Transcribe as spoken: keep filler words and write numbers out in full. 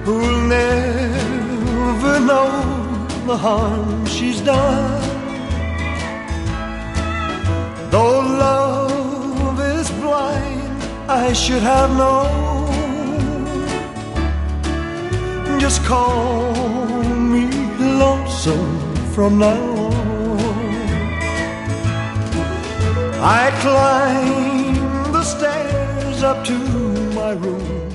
who'll never know the harm she's done. Though love is blind, I should have known. Just call me lonesome from now on. I climb the stairs up to my room.